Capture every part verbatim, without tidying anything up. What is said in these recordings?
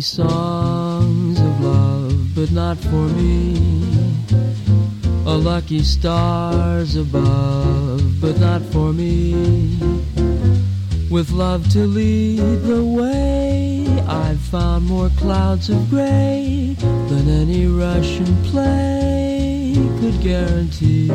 songs of love, but not for me. A lucky stars above, but not for me. With love to lead the way, I've found more clouds of gray than any Russian play could guarantee.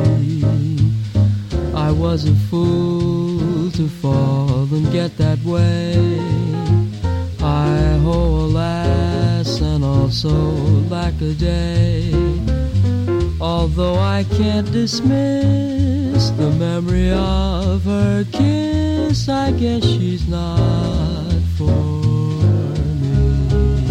I was a fool to fall and get that way. I ho, alas, and also lack a day. Although I can't dismiss the memory of her kiss, I guess she's not for me.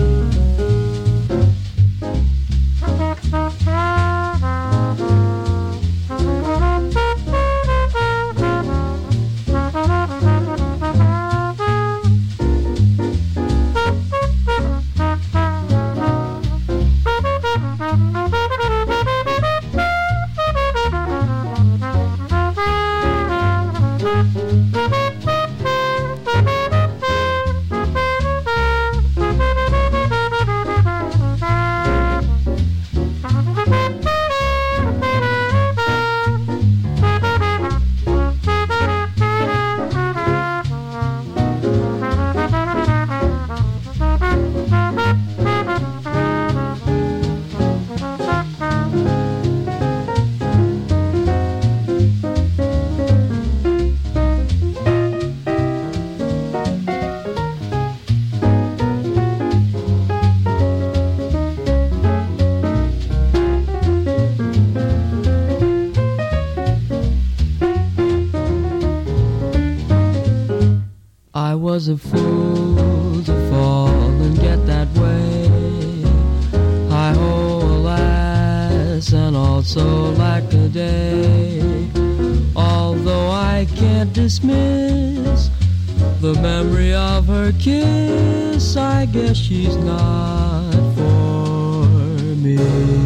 Was a fool to fall and get that way. Hi ho, alas, and also lack a day. Although I can't dismiss the memory of her kiss, I guess she's not for me.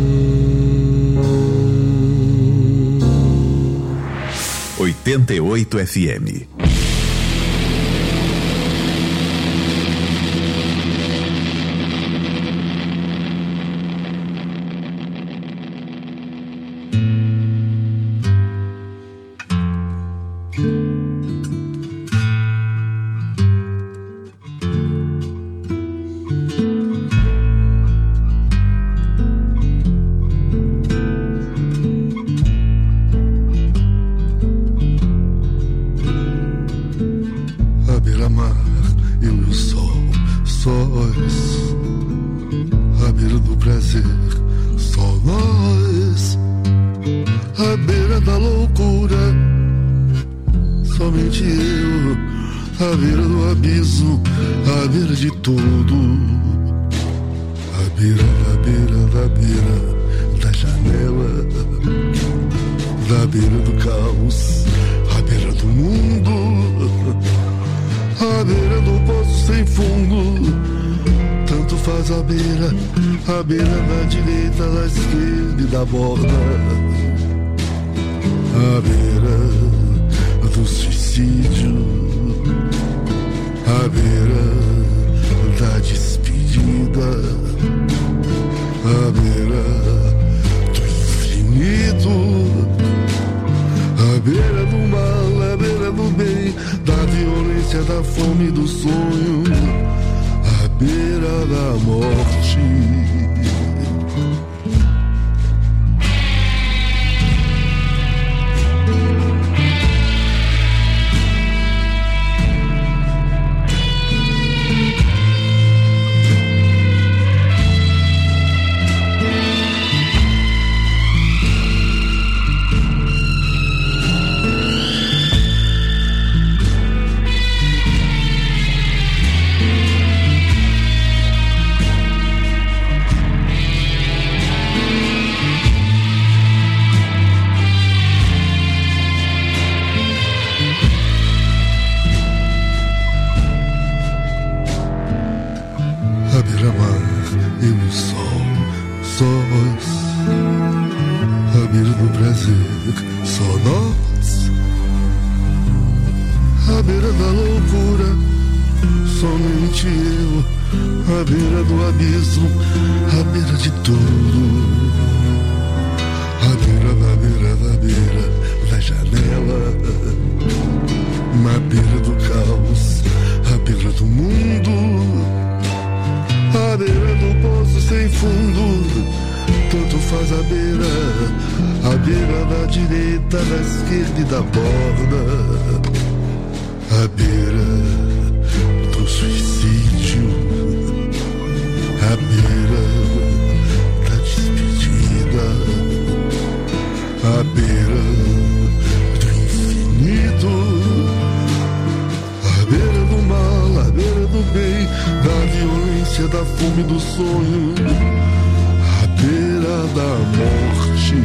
oitenta e oito F M. À beira da loucura, somente eu, à beira do abismo, à beira de tudo, à beira da beira da beira da janela, na beira do caos, à beira do mundo, à beira do poço sem fundo, tanto faz a beira, à beira da direita, da esquerda e da borda, à beira do suicídio, à beira da despedida, à beira do infinito, à beira do mal, à beira do bem, da violência, da fome, do sonho, à beira da morte.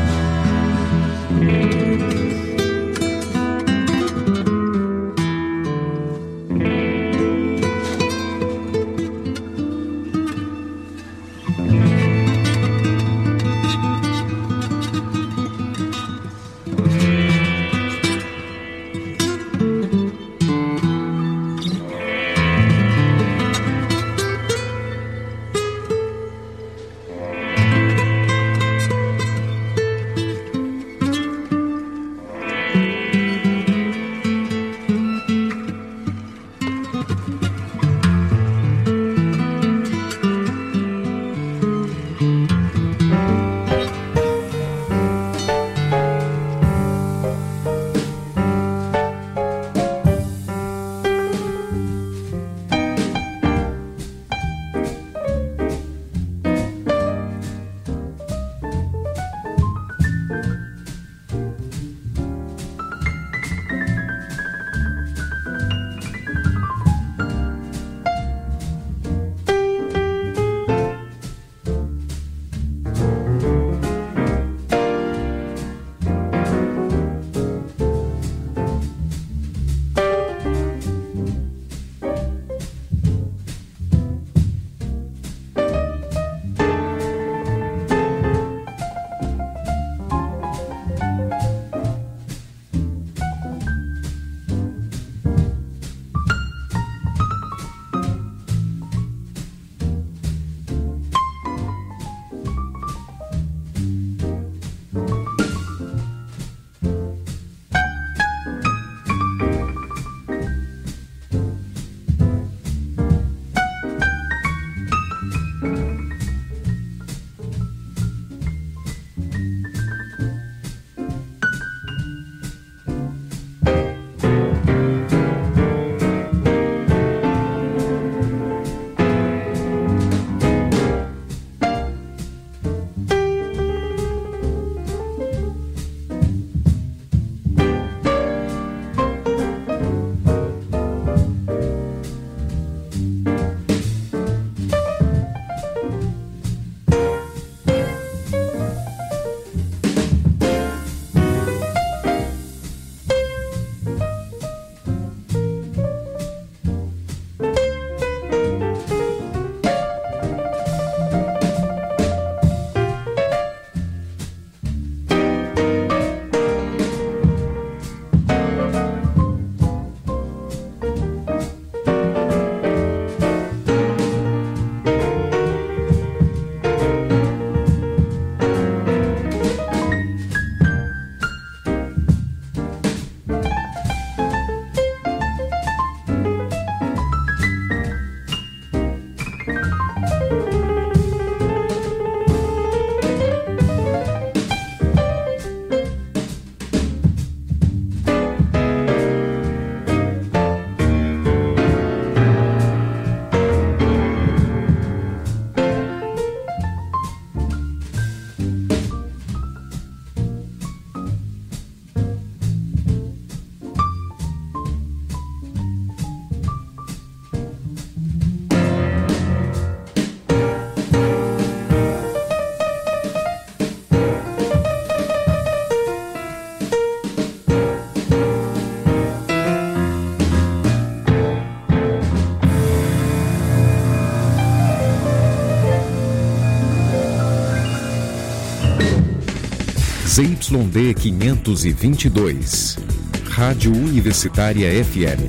Z Y D quinhentos e vinte e dois, Rádio Universitária F M,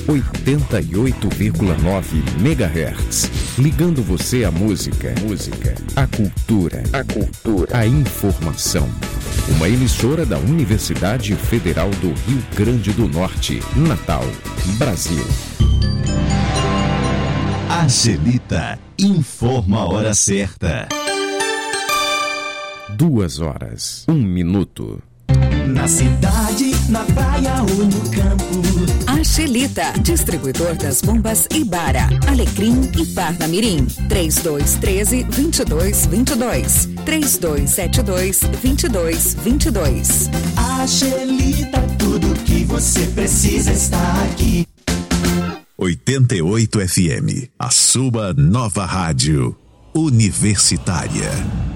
oitenta e oito vírgula nove megahertz. Ligando você à música, música, à cultura, a cultura, à informação. Uma emissora da Universidade Federal do Rio Grande do Norte, Natal, Brasil. Angelita informa a hora certa. Duas horas, um minuto. Na cidade, na praia ou no campo. Angelita, distribuidor das bombas Ibara, Alecrim e Parnamirim. três dois um três, dois dois dois dois. três dois sete dois, dois dois dois dois. Angelita, tudo que você precisa está aqui. oitenta e oito F M, a sua nova rádio universitária.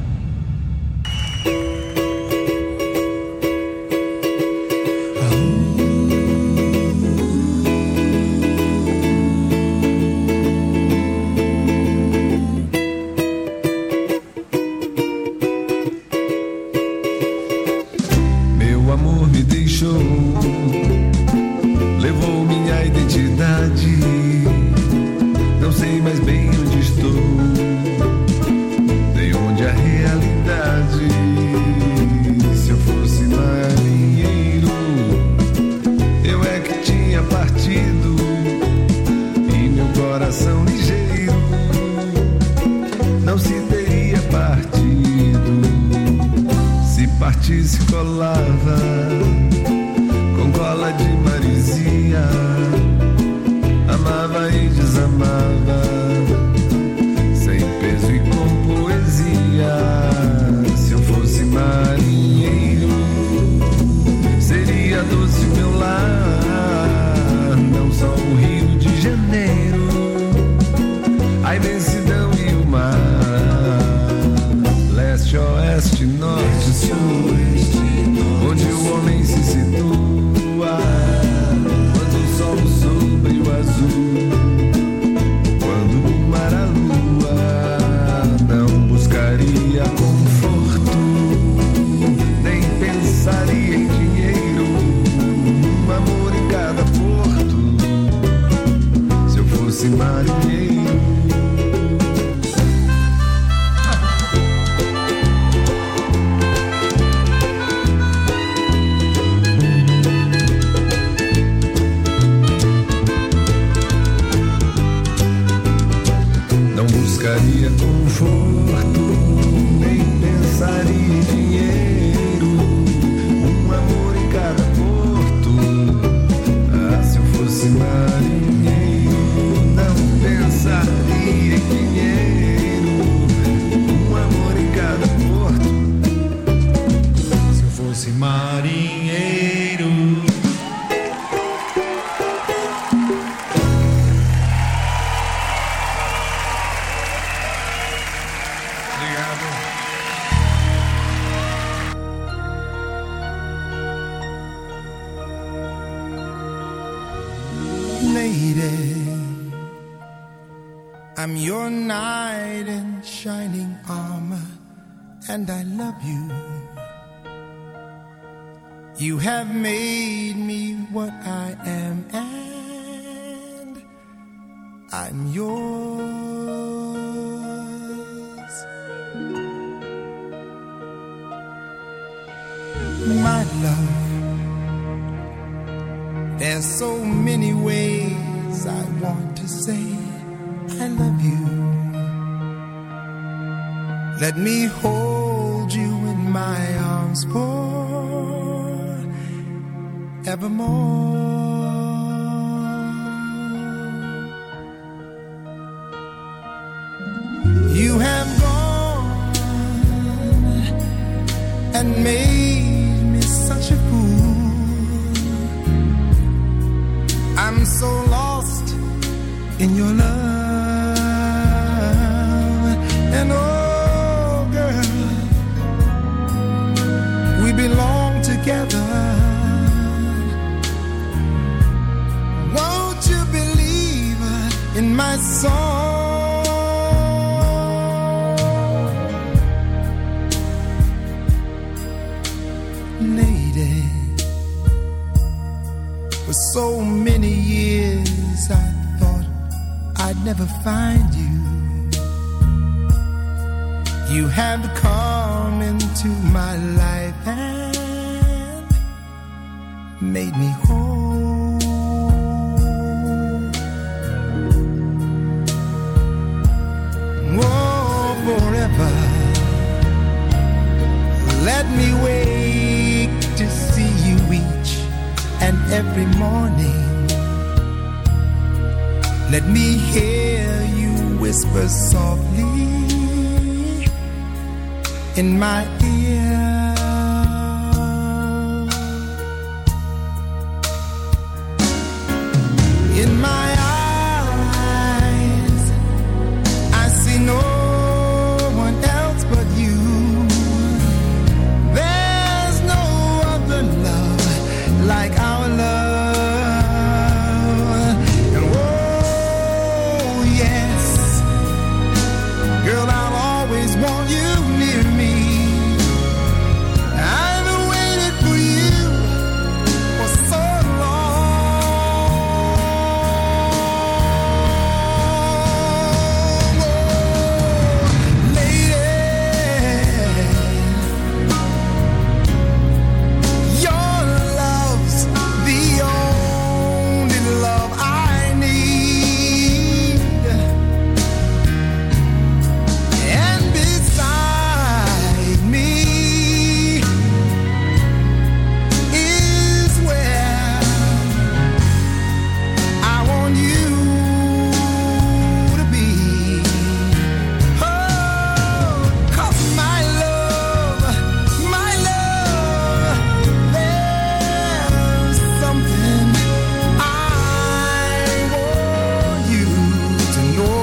Let me hold you in my arms forevermore. You have gone and made me such a fool. I'm so lost in your love, and oh girl, we belong together. Won't you believe in my song? Lady, for so many years never find you. You have come into my life and made me whole. Oh, forever. Let me wake to see you each and every morning. Let me hear you whisper softly in my ear. In my eyes, I see no one else but you. There's no other love like our love. And oh yes, girl, I'll always want you near me. I've waited for you for so long. Oh, lady, your love's the only love I need. And beside me is where I want you to be. Oh, 'cause my love, my love, there's something I want you to know.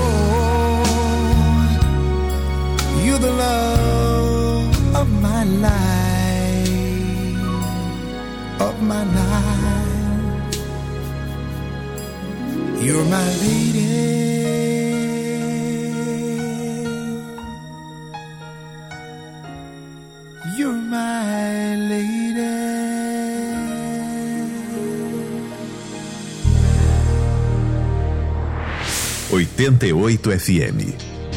You're the love of my life, of my life. You're my lady. You're my lady. oitenta e oito F M.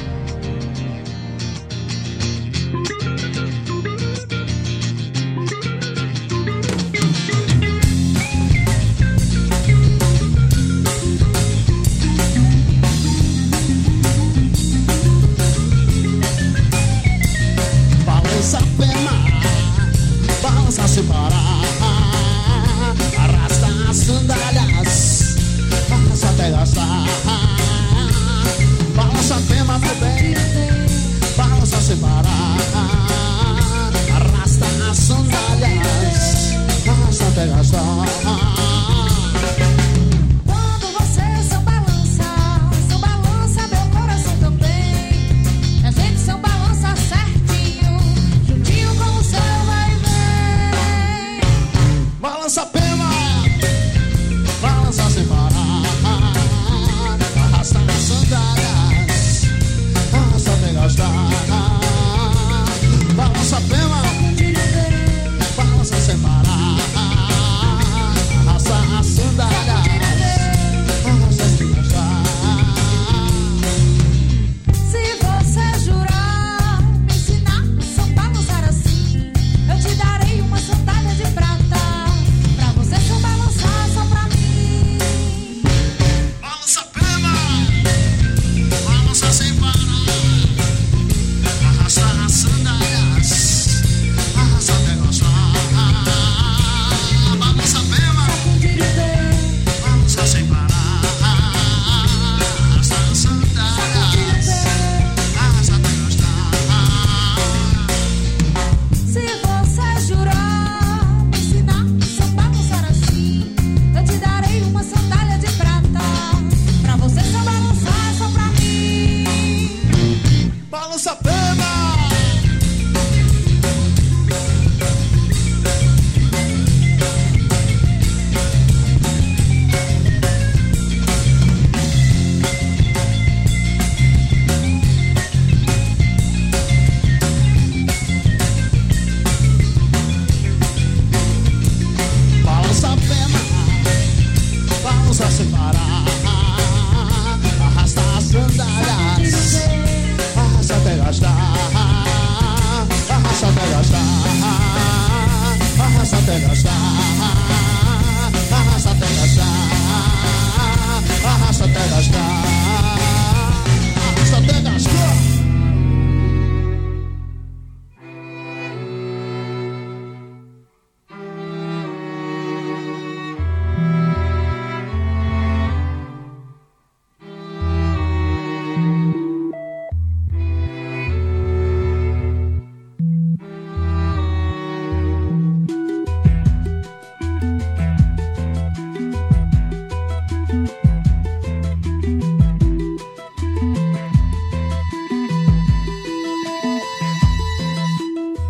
Balança a perna, balança sem parar, arrasta as sandálias, balança até gastar. Balança a perna,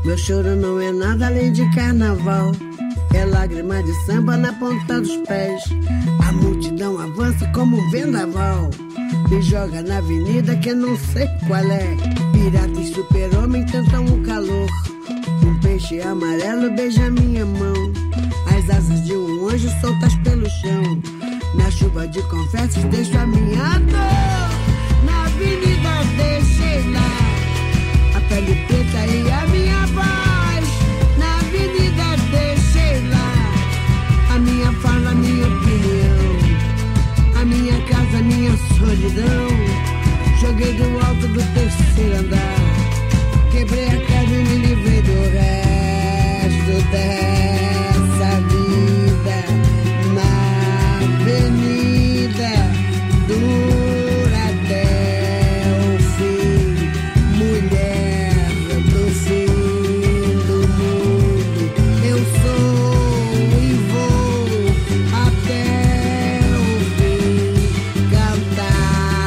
Meu choro não é nada além de carnaval. É lágrima de samba na ponta dos pés. A multidão avança como um vendaval. Me joga na avenida que eu não sei qual é. Pirata e super-homem tentam o calor. Um peixe amarelo beija minha mão. As asas de um anjo soltas pelo chão. Na chuva de confetes deixo a minha dor. Na avenida deixei lá a pele preta e a minha voz. Na avenida deixei lá a minha fala, a minha opinião. A minha casa, a minha solidão. Joguei do alto do terceiro andar. Quebrei a casa e me livrei do resto dessa vida. Na avenida dura até o fim. Mulher do fim do mundo. Eu sou e vou até o fim cantar.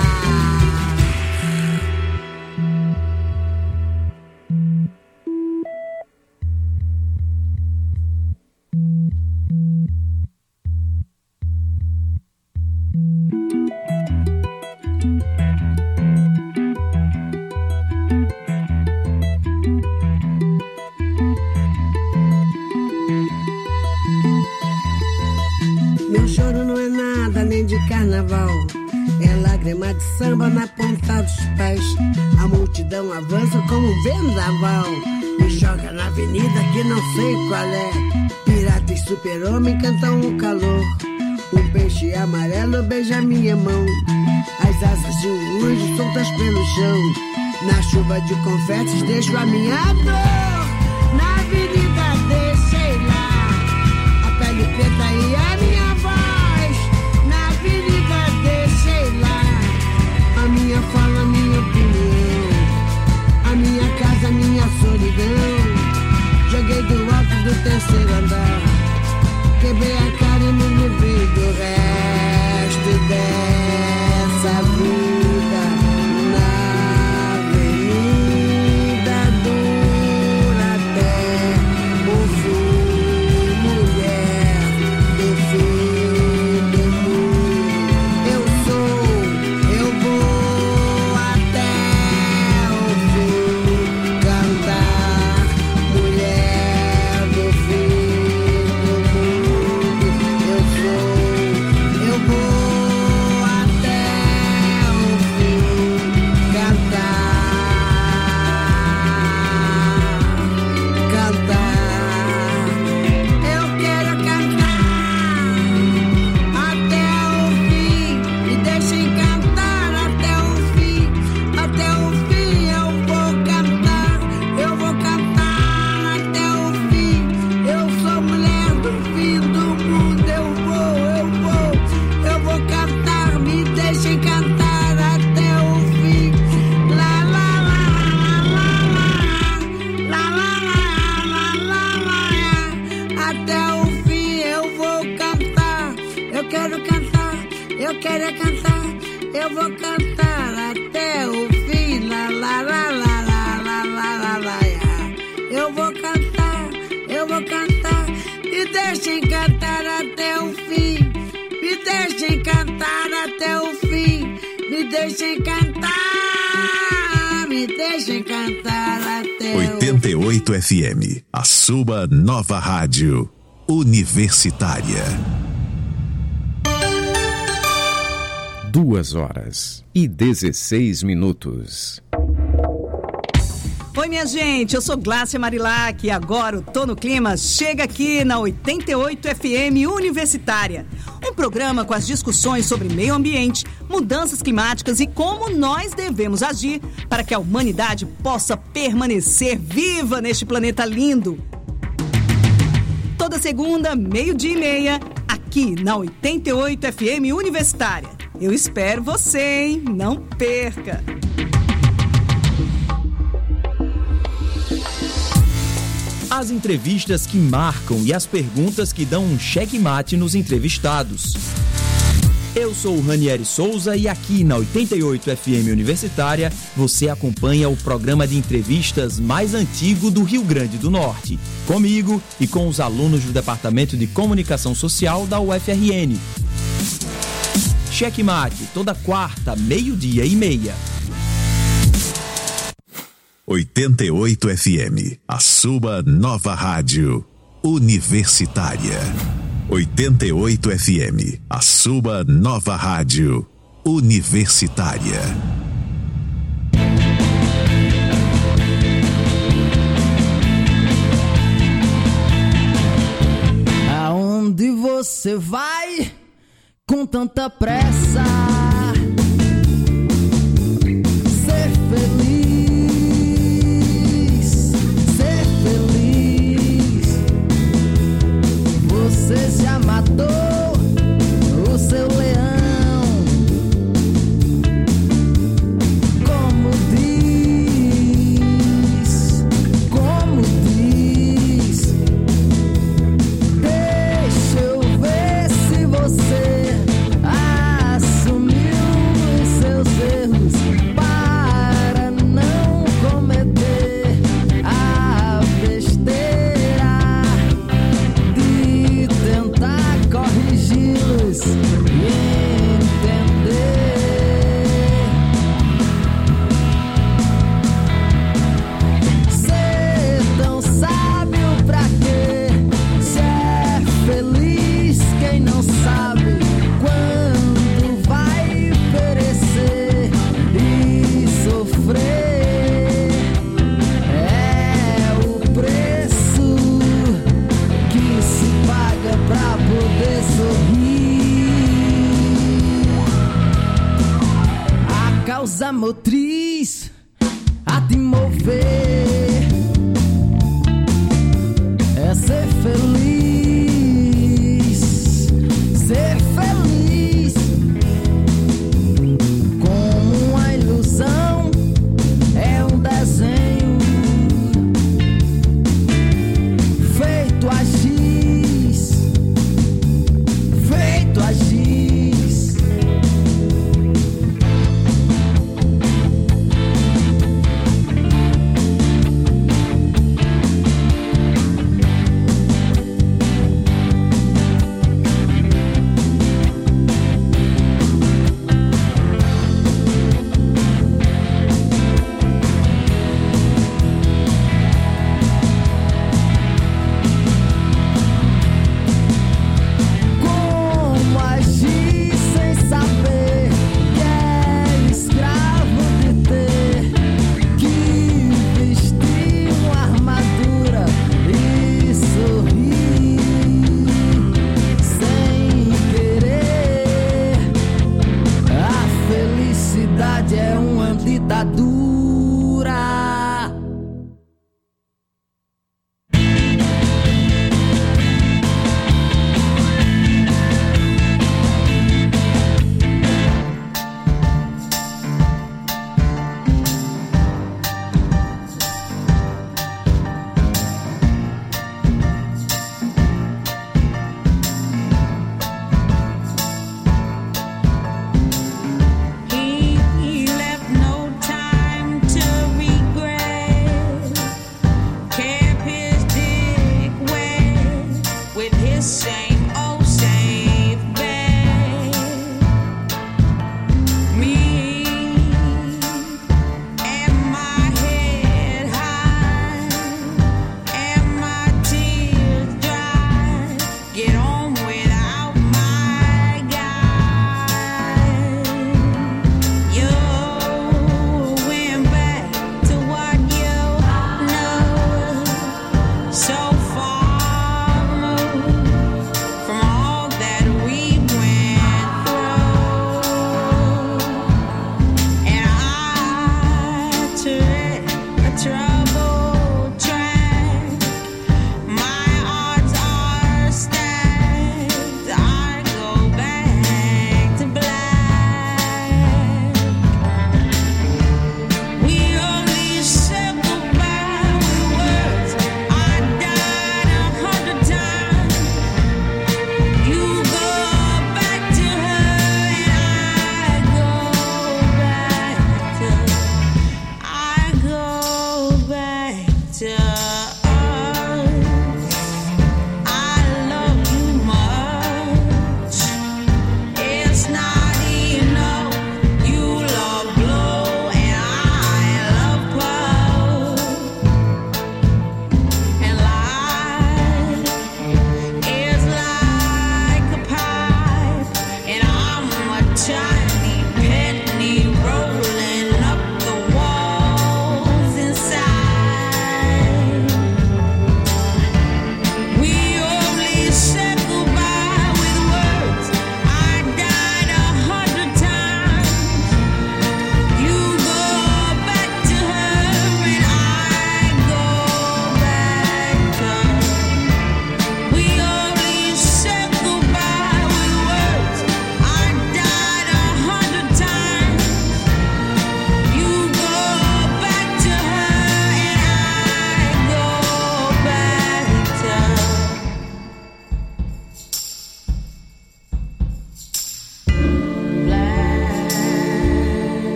Meu choro não é nada nem de carnaval. É lágrima de samba na ponta dos pés. A multidão avança como um vendaval. Me joga na avenida que não sei qual é. Pirata e super-homem cantam o calor. Um peixe amarelo beija minha mão. As asas de um anjo soltas pelo chão. Na chuva de confetes deixo a minha dor. Na avenida deixei lá a pele preta e a minha voz. Na avenida deixei lá a minha fala, a minha opinião. A minha casa, a minha solidão. Joguei do alto do terceiro andar. Quebrei a cara e me livrei do resto dessa vida. Na avenida dura até o fim. Mulher do fim do mundo. Eu sou, eu vou até o fim cantar. Mulher do fim do mundo. Eu sou, eu vou até o fim cantar. Cantar. Eu quero cantar até o fim. Me deixem cantar até o fim. Até o fim eu vou cantar. Eu vou cantar até o fim. Eu sou mulher do fim do mundo. Eu vou, eu vou, eu vou cantar. Me deixem cantar até o fim. Lá, lá, lá, lá, lá, lá, lá, lá, lá, lá. Até o fim eu vou cantar. Eu quero cantar, eu quero é cantar. Eu vou cantar até o fim. Lá, lá, lá, lá, lá, lá, lá, lá, lá. Eu vou cantar, eu vou cantar. Me deixem cantar até o fim. Me deixem cantar até o fim. Me deixem cantar. Me deixem cantar até o fim. oitenta e oito F M, a sua nova rádio universitária. Duas horas e dezesseis minutos. Oi, minha gente, eu sou Glácia Marilac e agora o Tô no Clima chega aqui na oitenta e oito F M Universitária. Um programa com as discussões sobre meio ambiente, mudanças climáticas e como nós devemos agir para que a humanidade possa permanecer viva neste planeta lindo. Toda segunda, meio-dia e meia, aqui na oitenta e oito F M Universitária. Eu espero você, hein? Não perca! As entrevistas que marcam e as perguntas que dão um checkmate nos entrevistados. Eu sou o Ranieri Souza e aqui na oitenta e oito F M Universitária você acompanha o programa de entrevistas mais antigo do Rio Grande do Norte, comigo e com os alunos do Departamento de Comunicação Social da U F R N. Cheque Mate, toda quarta, meio-dia e meia. oitenta e oito F M, a sua nova rádio universitária. oitenta e oito F M, a sua nova rádio universitária. Aonde você vai com tanta pressa? Ser feliz, ser feliz. Você já matou o seu leão, como diz, como diz. Deixa eu ver se você assumiu.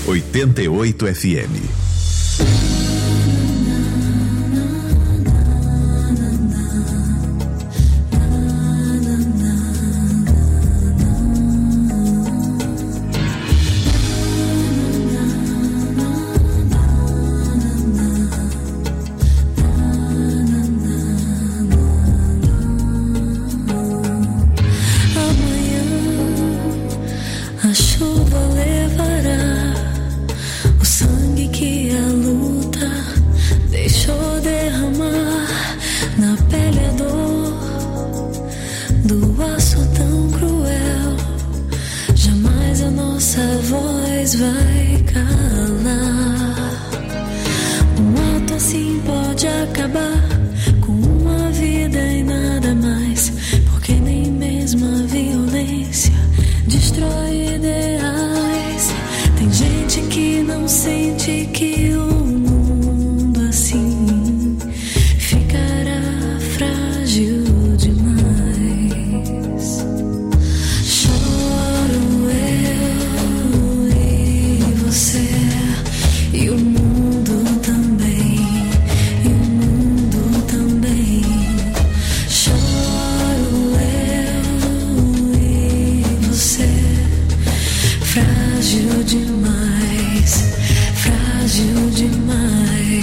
oitenta e oito F M. A chuva levará o sangue que a luta deixou derramar na pele a dor do aço tão cruel. Jamais a nossa voz vai calar. Um ato assim pode acabar com uma vida e nada mais, porque nem mesmo a violência destrói ideais. Tem gente que não sente que o mundo assim ficará frágil demais. Choro eu e você, e o mundo também, e o mundo também. Choro eu e você, frágil demais, frágil demais.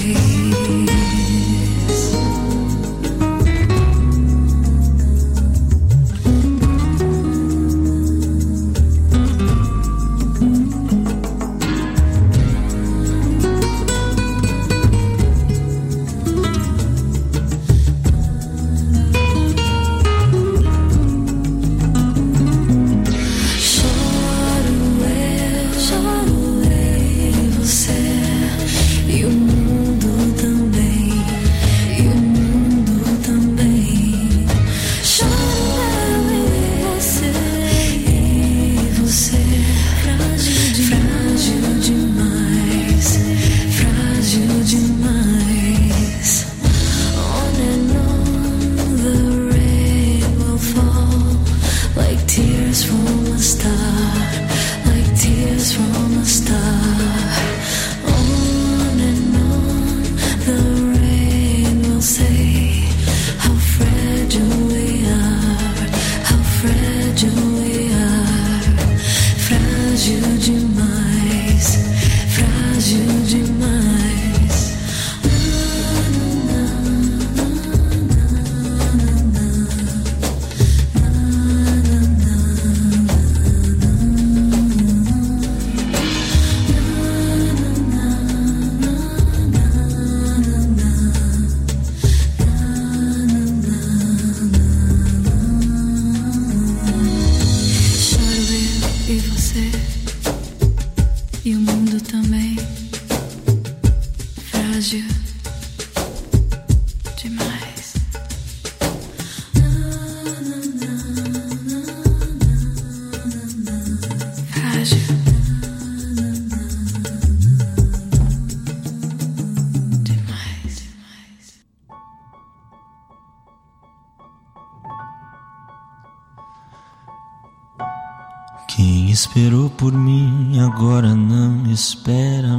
Quem esperou por mim agora não espera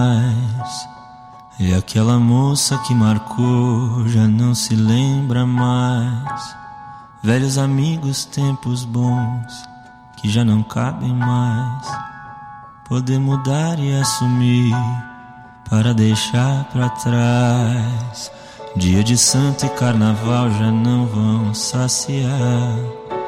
mais. É aquela moça que marcou, já não se lembra mais. Velhos amigos, tempos bons que já não cabem mais. Poder mudar e assumir para deixar pra trás. Dia de santo e carnaval já não vão saciar.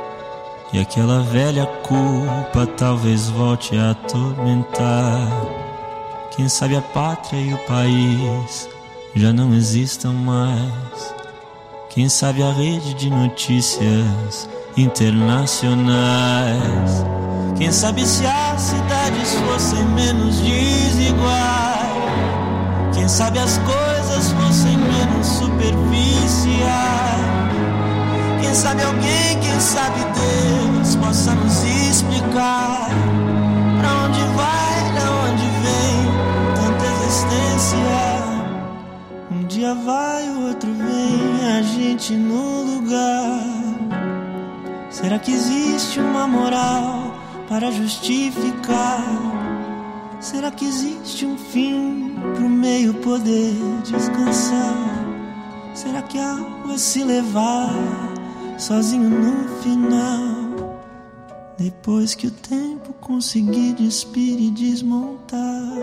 E aquela velha culpa talvez volte a atormentar. Quem sabe a pátria e o país já não existam mais. Quem sabe a rede de notícias internacionais. Quem sabe se as cidades fossem menos desiguais. Quem sabe as coisas fossem menos superficiais. Quem sabe alguém, quem sabe Deus possa nos explicar pra onde vai, da onde vem tanta existência. Um dia vai, o outro vem, a gente no lugar. Será que existe uma moral para justificar Será que existe um fim pro meio poder descansar? Será que a água se levar sozinho no final? Depois que o tempo conseguir despir e desmontar,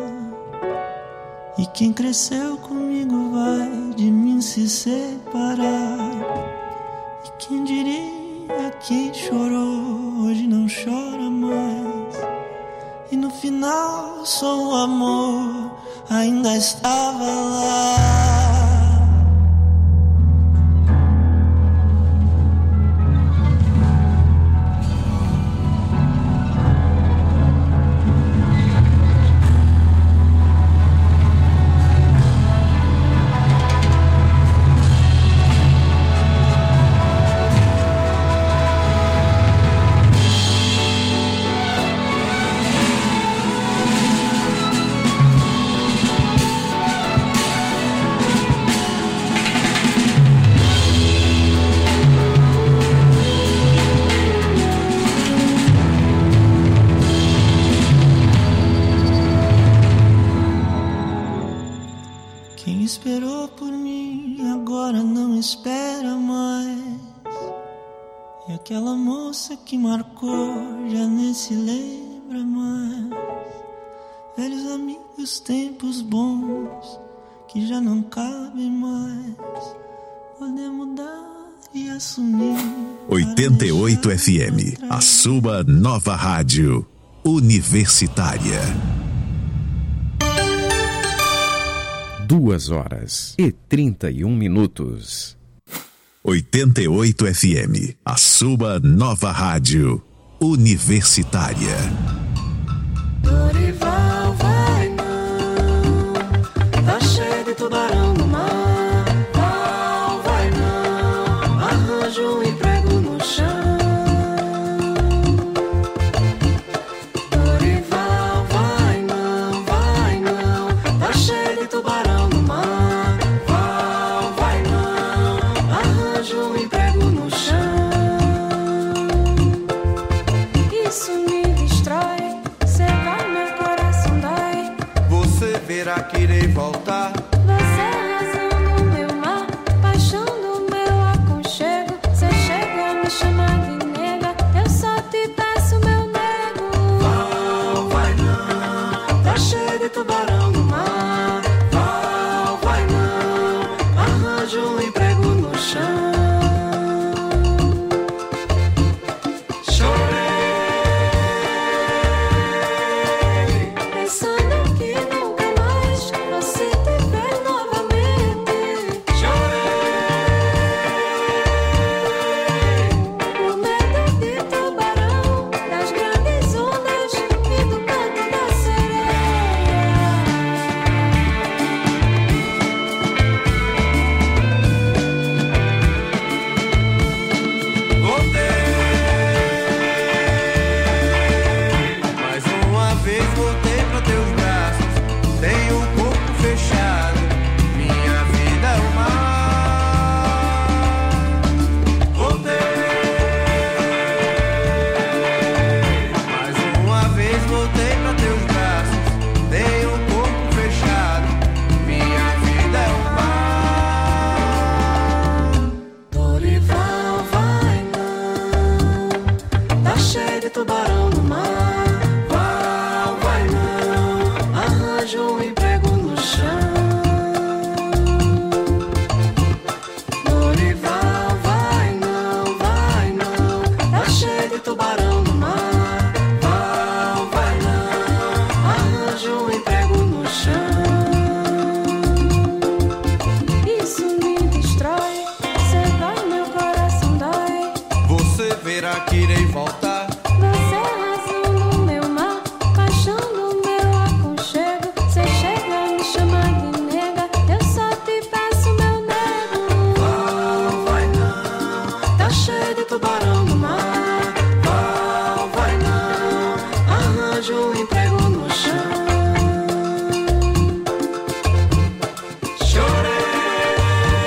e quem cresceu comigo vai de mim se separar. E quem diria que chorou hoje não chora mais. E no final só o amor ainda estava lá. Esperou por mim, agora não espera mais. E aquela moça que marcou já nem se lembra mais. Velhos amigos, tempos bons que já não cabem mais. Poder mudar e assumir. oitenta e oito F M, a sua nova rádio universitária. Duas horas e trinta e um minutos. oitenta e oito F M, a sua nova rádio universitária. Dorival vai não, tá cheio de tubarão no mar. Val vai não, arranja um emprego no chão. Dorival vai não, vai não, tá cheio de tubarão. Que irei voltar. Você é a razão do meu mar, paixão do meu aconchego. Você chega a me chamar de nega, eu só te peço meu nego. Val, vai não, tá cheio de tubarão no mar. Val, vai não, arranja um emprego no chão.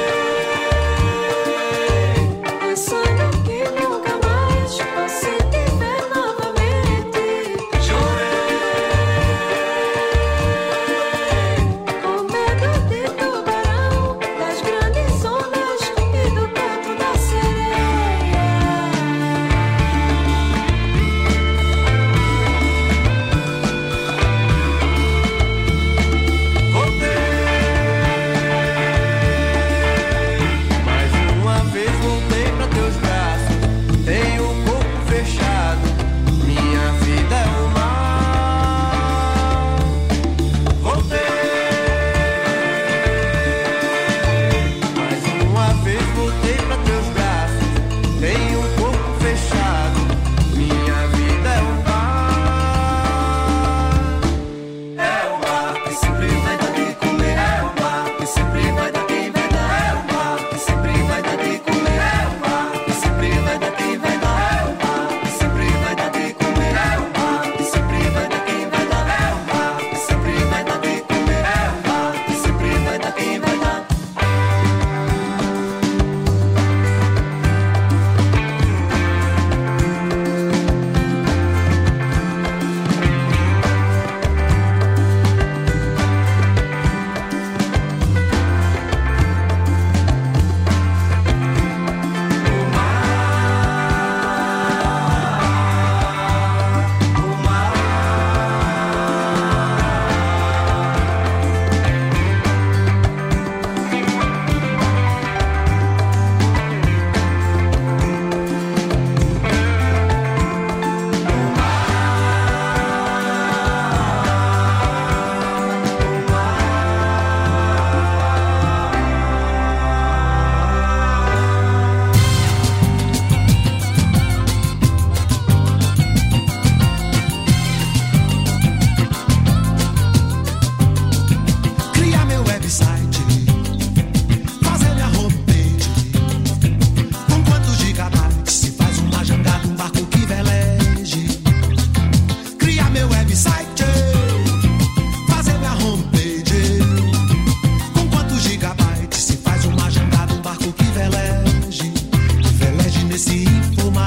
Pensando que nunca mais você te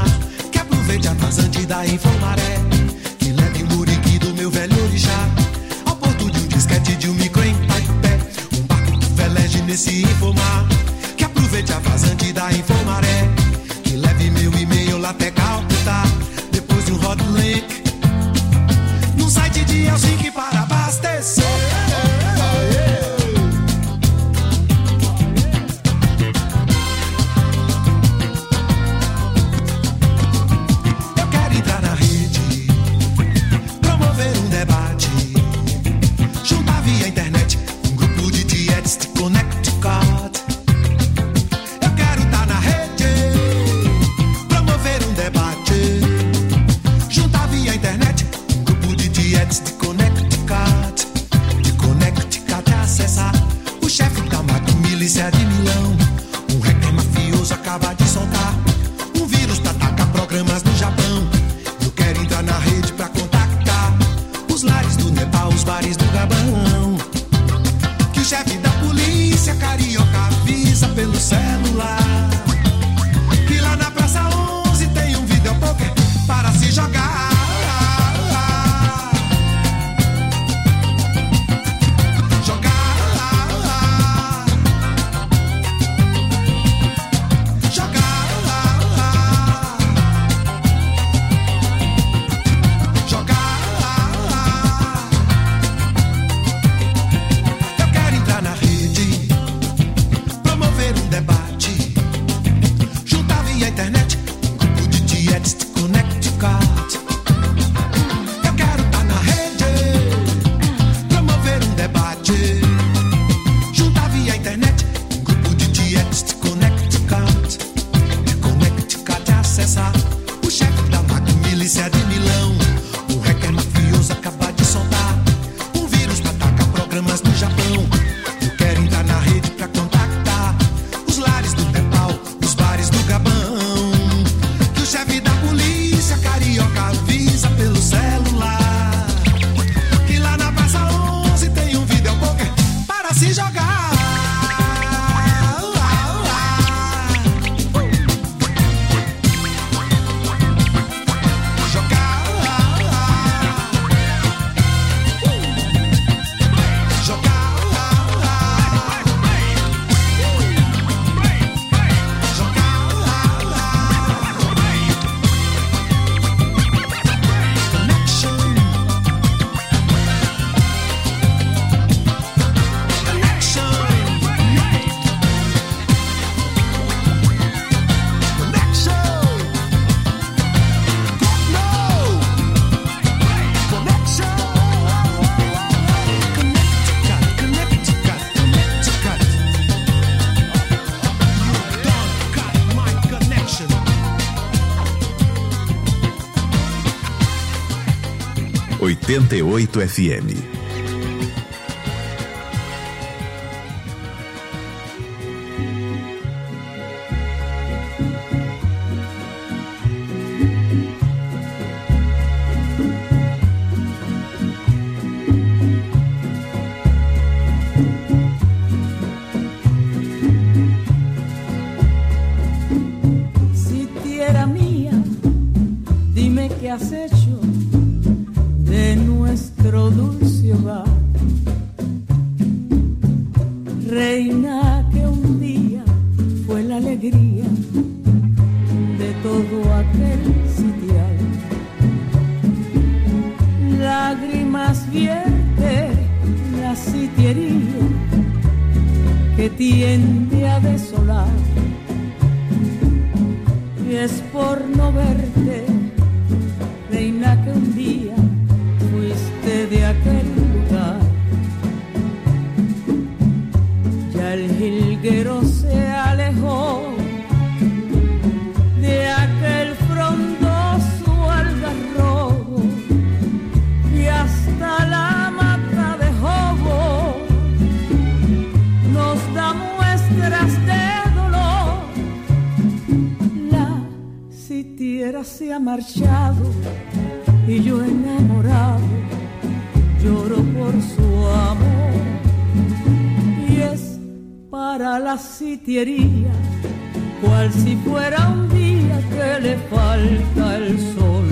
Infomar, que aproveite a vazante da Infomaré, que leve o muriqui do meu velho orixá, ao porto de um disquete de um micro em Taipé, um barco que veleje nesse Infomar, que aproveite a vazante da Infomaré, que leve meu e-mail lá até Calcutá, depois de um hot link no site de Helsinki para abastecer. Eu quero entrar na rede, promover um debate, juntar via internet um grupo de dietes de Connecticut. Eu quero estar na rede, promover um debate, juntar via internet um grupo de dietes de Connecticut. De Connecticut acessar o chefe da macro-milícia de Milão. Um hacker mafioso acaba de soltar um vírus pra atacar programas no Japão. Eu quero entrar na rede pra contactar os lares do Nepal, os bares do Gabão. Que o chefe da polícia carioca avisa pelo celular que lá na Praça onze tem um videopoker para se jogar. oitenta e oito F M. Si tierra mía, dime qué has hecho de nuestro dulce hogar, reina que un día fue la alegría de todo aquel sitial. Lágrimas vierte la sitiería que tiende a desolar, y es por no verte, reina que un día fuiste de aquel lugar. Ya el jilguero se alejó de aquel frondoso algarrobo, y hasta la mata de jobo nos da muestras de dolor. La sitiera se ha marchado y yo enamorado lloro por su amor, y es para la sitiería cual si fuera un día que le falta el sol.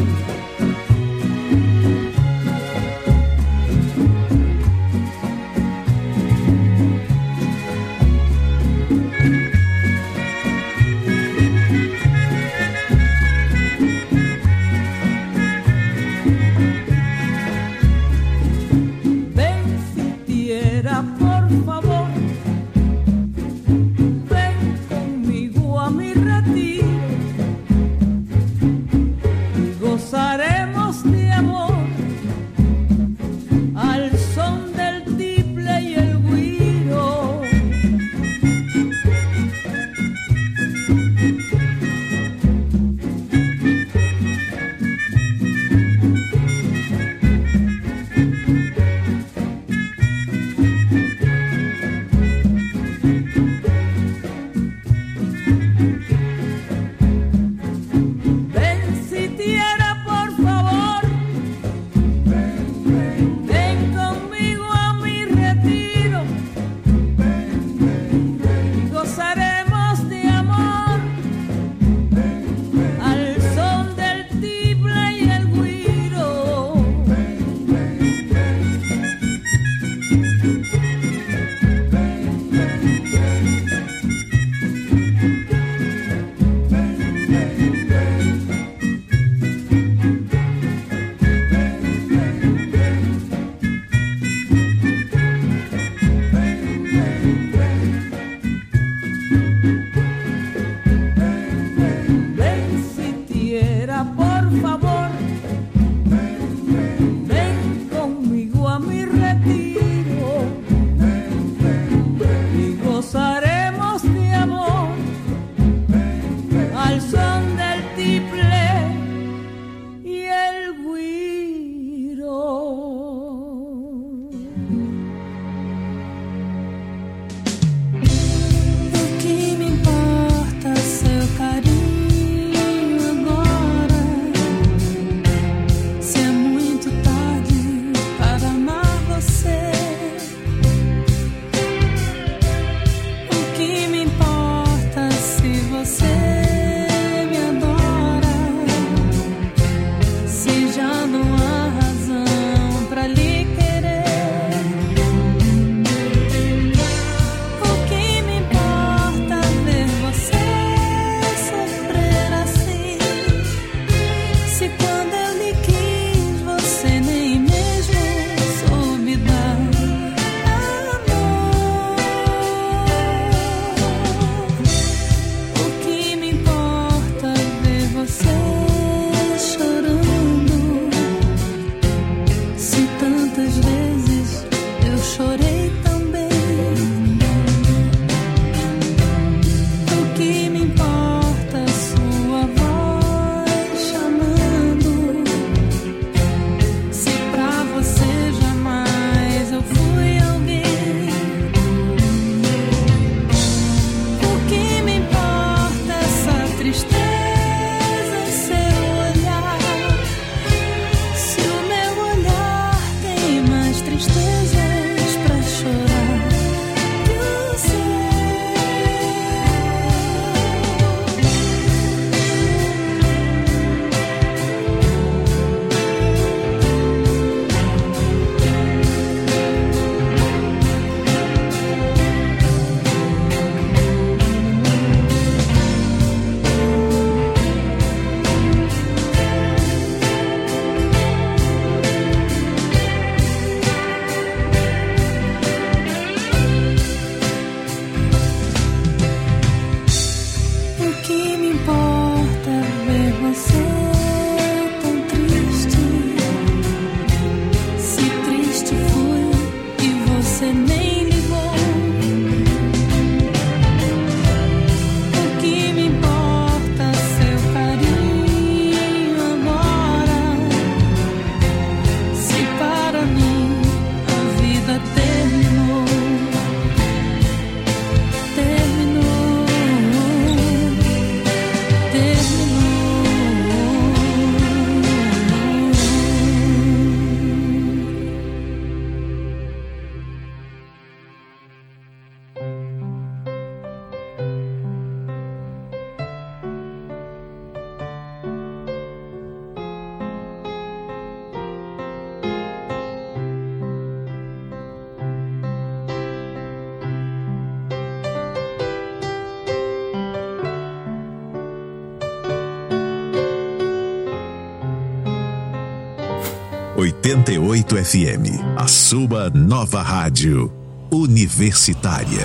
oitenta e oito F M, a sua nova rádio universitária.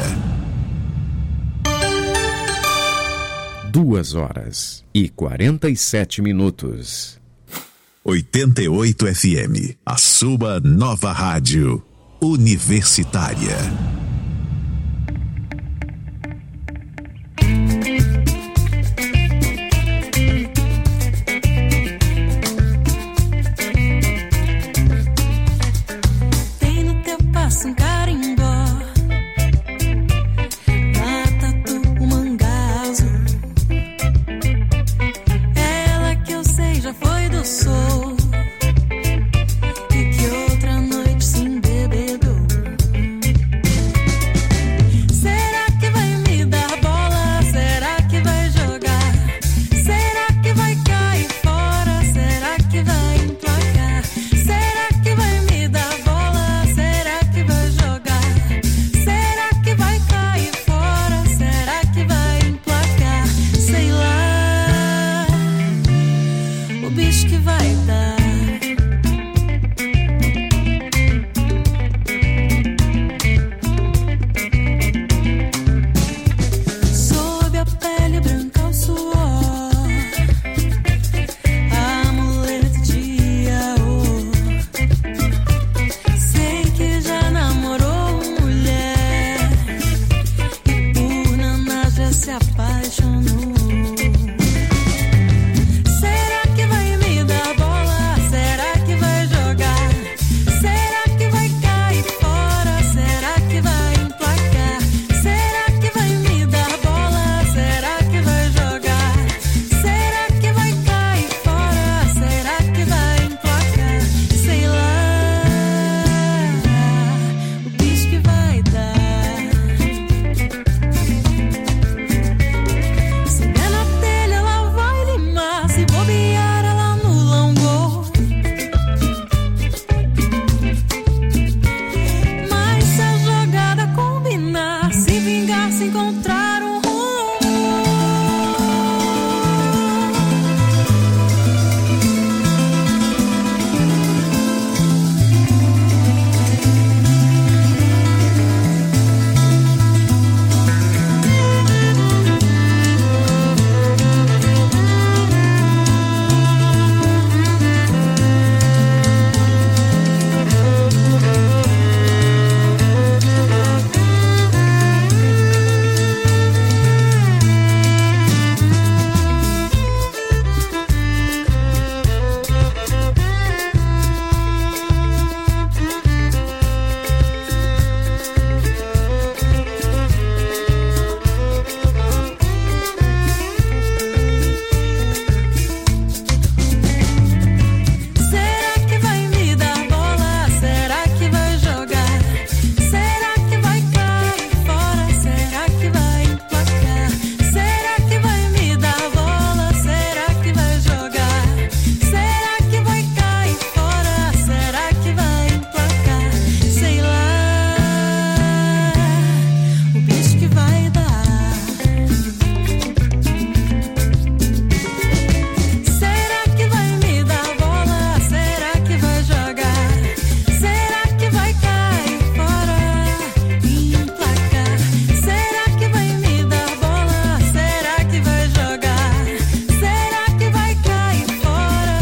Duas horas e quarenta e sete minutos. oitenta e oito F M, a sua nova rádio universitária. Tem no teu passo um carimbó, na tatu um mangá azul. Ela que eu sei já foi do sul e que outra noite se embebedou. Será que vai me dar bola? Será que vai jogar? Será que vai cair fora? Será que vai emplacar? Será que vai me dar bola? Será que vai jogar? Será que vai cair fora? Será que vai emplacar? Sei lá, o bicho que vai